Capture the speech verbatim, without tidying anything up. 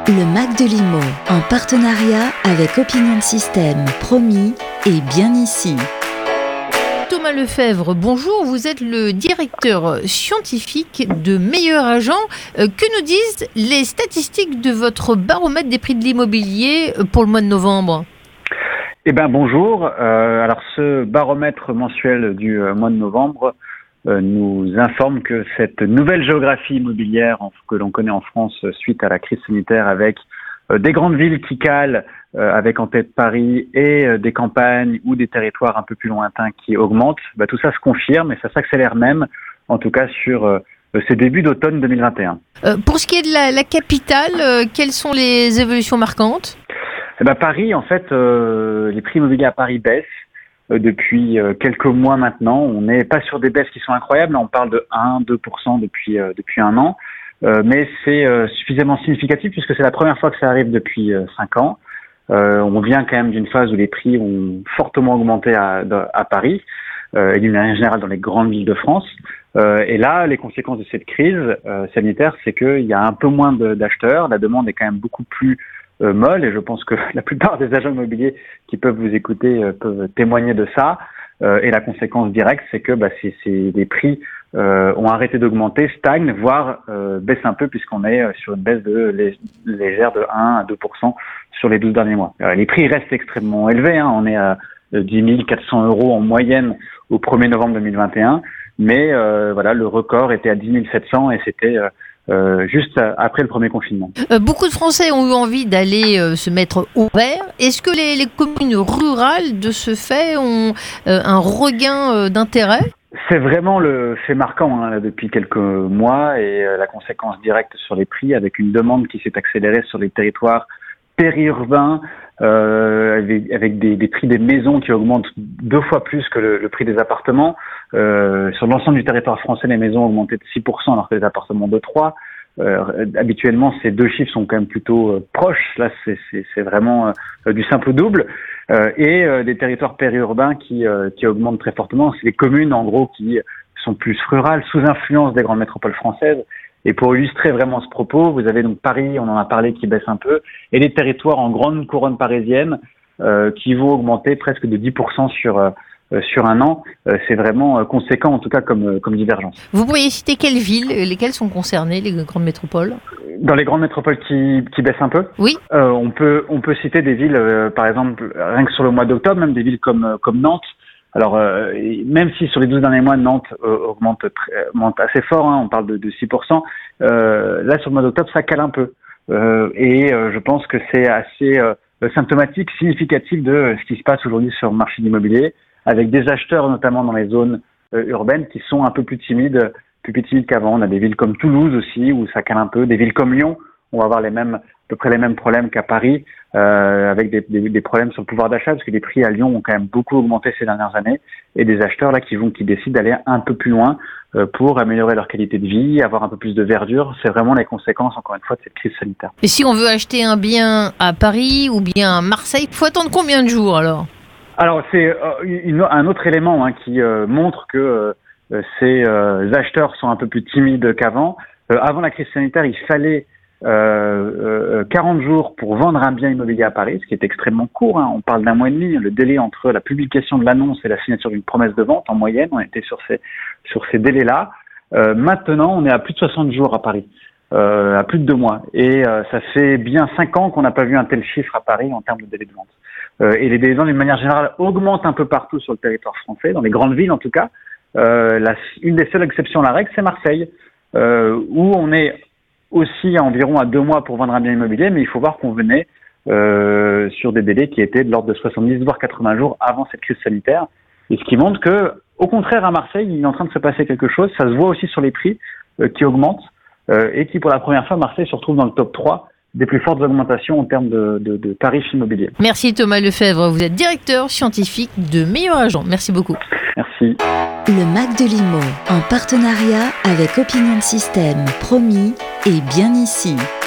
Le Mac de Limo, en partenariat avec Opinion System, promis et bien ici. Thomas Lefebvre, bonjour, vous êtes le directeur scientifique de Meilleur Agent. Euh, que nous disent les statistiques de votre baromètre des prix de l'immobilier pour le mois de novembre ? Eh bien bonjour, euh, alors ce baromètre mensuel du euh, mois de novembre euh, nous informe que cette nouvelle géographie immobilière en, que l'on connaît en France euh, suite à la crise sanitaire avec euh, des grandes villes qui calent, euh, avec en tête Paris et euh, des campagnes ou des territoires un peu plus lointains qui augmentent, bah, tout ça se confirme et ça s'accélère même, en tout cas sur euh, ces débuts d'automne deux mille vingt et un. Euh, pour ce qui est de la, la capitale, euh, quelles sont les évolutions marquantes ? Eh ben Paris, en fait, euh, les prix immobiliers à Paris baissent euh, depuis euh, quelques mois maintenant. On n'est pas sur des baisses qui sont incroyables. Là, on parle de un à deux pour cent depuis euh, depuis un an, euh, mais c'est euh, suffisamment significatif puisque c'est la première fois que ça arrive depuis euh, cinq ans. Euh, on vient quand même d'une phase où les prix ont fortement augmenté à, à Paris euh, et d'une manière générale dans les grandes villes de France. Euh, et là, les conséquences de cette crise euh, sanitaire, c'est qu'il y a un peu moins de, d'acheteurs. La demande est quand même beaucoup plus Euh, molle et je pense que la plupart des agents immobiliers qui peuvent vous écouter euh, peuvent témoigner de ça euh, et la conséquence directe c'est que bah, c'est, c'est, les prix euh, ont arrêté d'augmenter, stagnent, voire euh, baissent un peu puisqu'on est euh, sur une baisse de lég- légère de un à deux pour cent sur les douze derniers mois. Euh, les prix restent extrêmement élevés, hein, on est à dix mille quatre cents euros en moyenne au premier novembre deux mille vingt et un, mais euh, voilà, le record était à dix mille sept cents et c'était euh, Euh, juste après le premier confinement. Euh, beaucoup de Français ont eu envie d'aller euh, se mettre au vert. Est-ce que les, les communes rurales, de ce fait, ont euh, un regain euh, d'intérêt ? C'est vraiment le fait marquant hein, là, depuis quelques mois et euh, la conséquence directe sur les prix avec une demande qui s'est accélérée sur les territoires périurbains euh, avec, avec des, des prix des maisons qui augmentent deux fois plus que le, le prix des appartements. Euh, sur l'ensemble du territoire français, les maisons ont augmenté de six pour cent alors que les appartements de trois. Euh, habituellement, ces deux chiffres sont quand même plutôt euh, proches. Là, c'est, c'est, c'est vraiment euh, du simple au double. Euh, et euh, des territoires périurbains qui, euh, qui augmentent très fortement. C'est les communes, en gros, qui sont plus rurales, sous influence des grandes métropoles françaises. Et pour illustrer vraiment ce propos, vous avez donc Paris, on en a parlé, qui baisse un peu, et les territoires en grande couronne parisienne euh, qui vont augmenter presque de dix pour cent sur euh, sur un an. Euh, c'est vraiment euh, conséquent, en tout cas, comme comme divergence. Vous pourriez citer quelles villes, lesquelles sont concernées, les grandes métropoles ? Dans les grandes métropoles qui qui baissent un peu. Oui. Euh, on peut on peut citer des villes, euh, par exemple, rien que sur le mois d'octobre, même des villes comme comme Nantes. Alors, euh, même si sur les douze derniers mois, Nantes euh, augmente, très, augmente assez fort, hein, on parle de, de six pour cent, euh, là, sur le mois d'octobre, ça cale un peu. Euh, et euh, je pense que c'est assez euh, symptomatique, significatif de euh, ce qui se passe aujourd'hui sur le marché de l'immobilier, avec des acheteurs, notamment dans les zones euh, urbaines, qui sont un peu plus timides, plus, plus timides qu'avant. On a des villes comme Toulouse aussi, où ça cale un peu, des villes comme Lyon, on va avoir les mêmes, à peu près les mêmes problèmes qu'à Paris, euh, avec des, des, des problèmes sur le pouvoir d'achat, parce que les prix à Lyon ont quand même beaucoup augmenté ces dernières années, et des acheteurs là qui vont, qui décident d'aller un peu plus loin euh, pour améliorer leur qualité de vie, avoir un peu plus de verdure. C'est vraiment les conséquences, encore une fois, de cette crise sanitaire. Et si on veut acheter un bien à Paris ou bien à Marseille, il faut attendre combien de jours alors ? Alors c'est euh, une, un autre élément hein, qui euh, montre que euh, ces euh, acheteurs sont un peu plus timides qu'avant. Euh, avant la crise sanitaire, il fallait Euh, euh, quarante jours pour vendre un bien immobilier à Paris, ce qui est extrêmement court, hein. On parle d'un mois et demi, le délai entre la publication de l'annonce et la signature d'une promesse de vente, en moyenne, on était sur ces, sur ces délais-là. Euh, maintenant, on est à plus de soixante jours à Paris, euh, à plus de deux mois, et euh, ça fait bien cinq ans qu'on n'a pas vu un tel chiffre à Paris en termes de délai de vente. Euh, et les délais de vente, d'une manière générale, augmentent un peu partout sur le territoire français, dans les grandes villes en tout cas. Euh, la, une des seules exceptions à la règle, c'est Marseille, euh, où on est aussi à environ à deux mois pour vendre un bien immobilier, mais il faut voir qu'on venait euh, sur des délais qui étaient de l'ordre de soixante-dix voire quatre-vingts jours avant cette crise sanitaire, et ce qui montre que, au contraire, à Marseille, il est en train de se passer quelque chose. Ça se voit aussi sur les prix euh, qui augmentent euh, et qui, pour la première fois, Marseille se retrouve dans le top trois des plus fortes augmentations en termes de, de, de tarifs immobiliers. Merci Thomas Lefebvre, vous êtes directeur scientifique de Meilleur Agent. Merci beaucoup. Merci. Le Mac de Limo, en partenariat avec Opinion System, promis et bien ici.